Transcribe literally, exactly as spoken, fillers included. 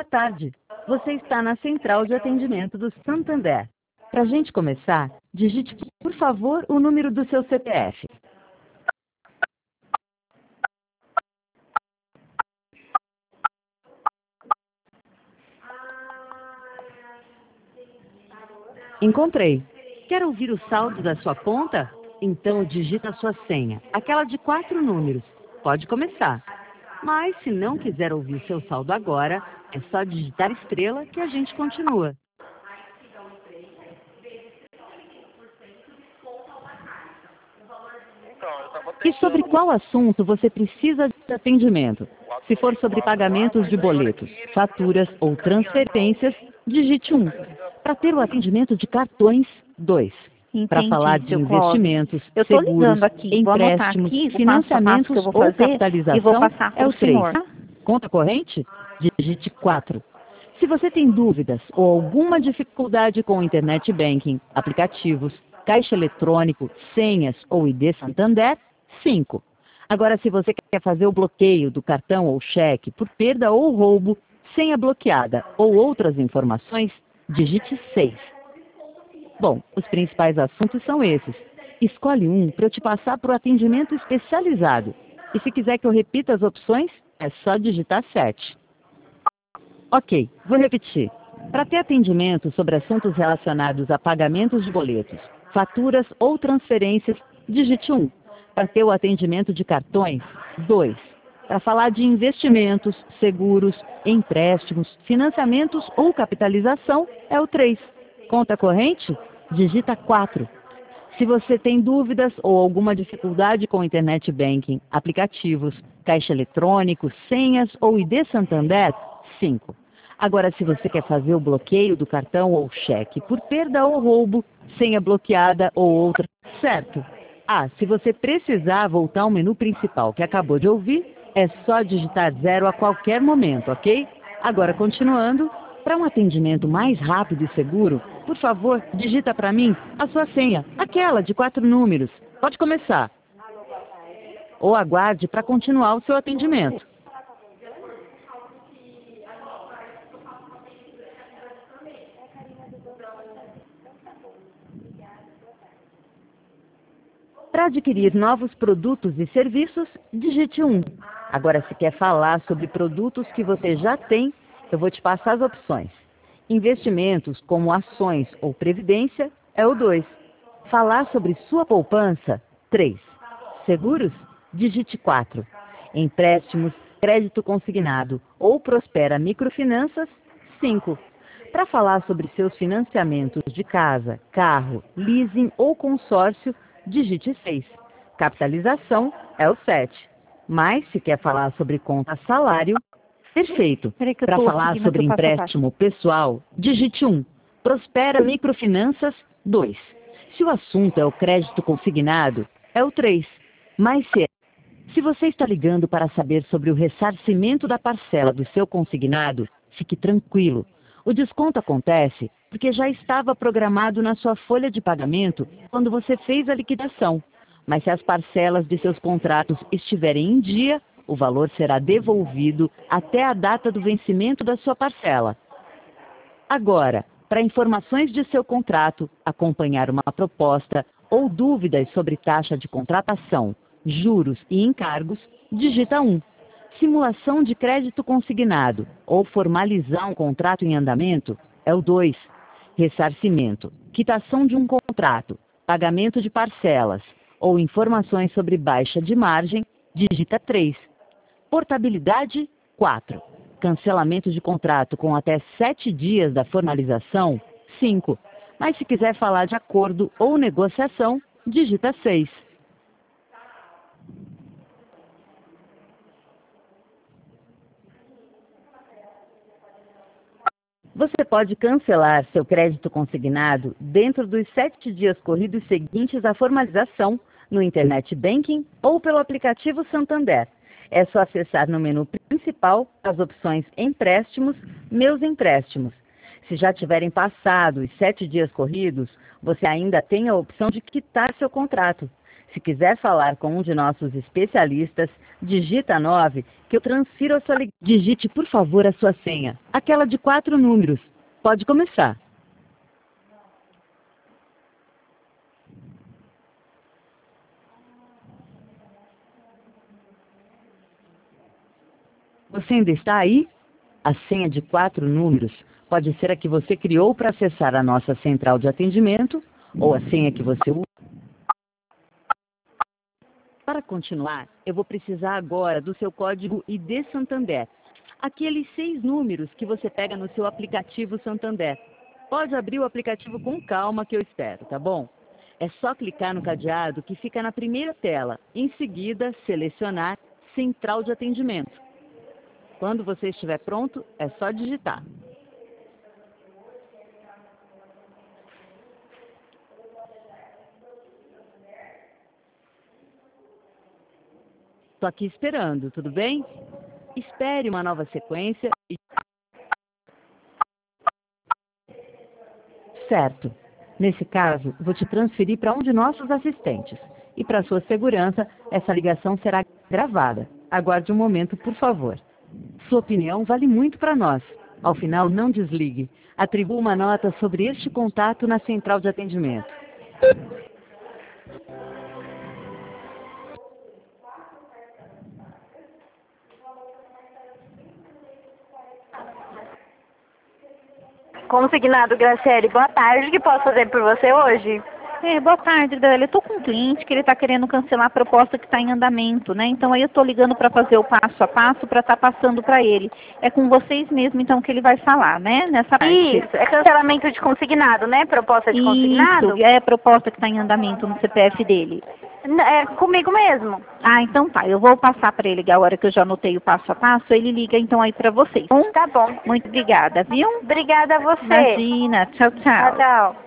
tarde. Você está na central de atendimento do Santander. Para a gente começar, digite, por favor, o número do seu C P F. Encontrei. Quer ouvir o saldo da sua conta? Então digita a sua senha, aquela de quatro números. Pode começar. Mas se não quiser ouvir seu saldo agora, é só digitar estrela que a gente continua. E sobre qual assunto você precisa de atendimento? Se for sobre pagamentos de boletos, faturas ou transferências, digite um. Para ter o atendimento de cartões, dois. Para falar de investimentos, eu tô seguros, ligando aqui. Vou anotar empréstimos, aqui, o passo a passo financiamentos que eu vou ou fazer capitalização, e vou passar é para o o três. senhor. Conta corrente? Digite quatro. Se você tem dúvidas ou alguma dificuldade com o Internet Banking, aplicativos, caixa eletrônico, senhas ou I D Santander, cinco. Agora, se você quer fazer o bloqueio do cartão ou cheque por perda ou roubo, senha bloqueada ou outras informações, digite seis. Bom, os principais assuntos são esses. Escolhe um para eu te passar para o atendimento especializado. E se quiser que eu repita as opções, é só digitar sete. Ok, vou repetir. Para ter atendimento sobre assuntos relacionados a pagamentos de boletos, faturas ou transferências, digite um. Para ter o atendimento de cartões, dois. Para falar de investimentos, seguros, empréstimos, financiamentos ou capitalização, é o três. Conta corrente? Digita quatro. Se você tem dúvidas ou alguma dificuldade com o Internet Banking, aplicativos, caixa eletrônico, senhas ou I D Santander, cinco. Agora, se você quer fazer o bloqueio do cartão ou cheque por perda ou roubo, senha bloqueada ou outra, certo? Ah, se você precisar voltar ao menu principal que acabou de ouvir, é só digitar zero a qualquer momento, ok? Agora, continuando, para um atendimento mais rápido e seguro, por favor, digita para mim a sua senha, aquela de quatro números. Pode começar. Ou aguarde para continuar o seu atendimento. Para adquirir novos produtos e serviços, digite um. Agora, se quer falar sobre produtos que você já tem, eu vou te passar as opções. Investimentos, como ações ou previdência, é o dois. Falar sobre sua poupança, três. Seguros? Digite quatro. Empréstimos, crédito consignado ou Prospera Microfinanças, cinco. Para falar sobre seus financiamentos de casa, carro, leasing ou consórcio, digite seis. Capitalização é o sete. Mas se quer falar sobre conta salário, perfeito. Para falar sobre empréstimo pessoal, digite um. Prospera Microfinanças, dois. Se o assunto é o crédito consignado, é o três. Mas se, se você está ligando para saber sobre o ressarcimento da parcela do seu consignado, fique tranquilo. O desconto acontece porque já estava programado na sua folha de pagamento quando você fez a liquidação. Mas se as parcelas de seus contratos estiverem em dia, o valor será devolvido até a data do vencimento da sua parcela. Agora, para informações de seu contrato, acompanhar uma proposta ou dúvidas sobre taxa de contratação, juros e encargos, digita um. Simulação de crédito consignado ou formalizar um contrato em andamento é o dois. Ressarcimento, quitação de um contrato, pagamento de parcelas ou informações sobre baixa de margem, digita três. Portabilidade, quatro. Cancelamento de contrato com até sete dias da formalização, cinco. Mas se quiser falar de acordo ou negociação, digita seis. Você pode cancelar seu crédito consignado dentro dos sete dias corridos seguintes à formalização no Internet Banking ou pelo aplicativo Santander. É só acessar no menu principal as opções Empréstimos, Meus Empréstimos. Se já tiverem passado os sete dias corridos, você ainda tem a opção de quitar seu contrato. Se quiser falar com um de nossos especialistas, digita nove que eu transfiro a sua ligação. Digite, por favor, a sua senha, aquela de quatro números. Pode começar. Você ainda está aí? A senha de quatro números pode ser a que você criou para acessar a nossa central de atendimento ou a senha que você usa. Para continuar, eu vou precisar agora do seu código I D Santander, aqueles seis números que você pega no seu aplicativo Santander. Pode abrir o aplicativo com calma que eu espero, tá bom? É só clicar no cadeado que fica na primeira tela, em seguida selecionar Central de Atendimento. Quando você estiver pronto, é só digitar. Estou aqui esperando, tudo bem? Espere uma nova sequência e... Certo. Nesse caso, vou te transferir para um de nossos assistentes. E para sua segurança, essa ligação será gravada. Aguarde um momento, por favor. Sua opinião vale muito para nós. Ao final, não desligue. Atribua uma nota sobre este contato na central de atendimento. Consignado, Graciele, boa tarde. O que posso fazer por você hoje? É, boa tarde, Gabriela. Eu tô com um cliente que ele está querendo cancelar a proposta que está em andamento, né? Então aí eu tô ligando para fazer o passo a passo para estar tá passando para ele. É com vocês mesmo, então, que ele vai falar, né? Nessa parte. Isso, é cancelamento de consignado, né? Proposta de consignado? Isso, é a proposta que está em andamento no C P F dele. É comigo mesmo. Ah, então tá. Eu vou passar para ele a hora que eu já anotei o passo a passo. Ele liga então aí para vocês. Tá bom. Muito obrigada, viu? Obrigada a você. Imagina. Tchau, tchau. Tchau, tchau.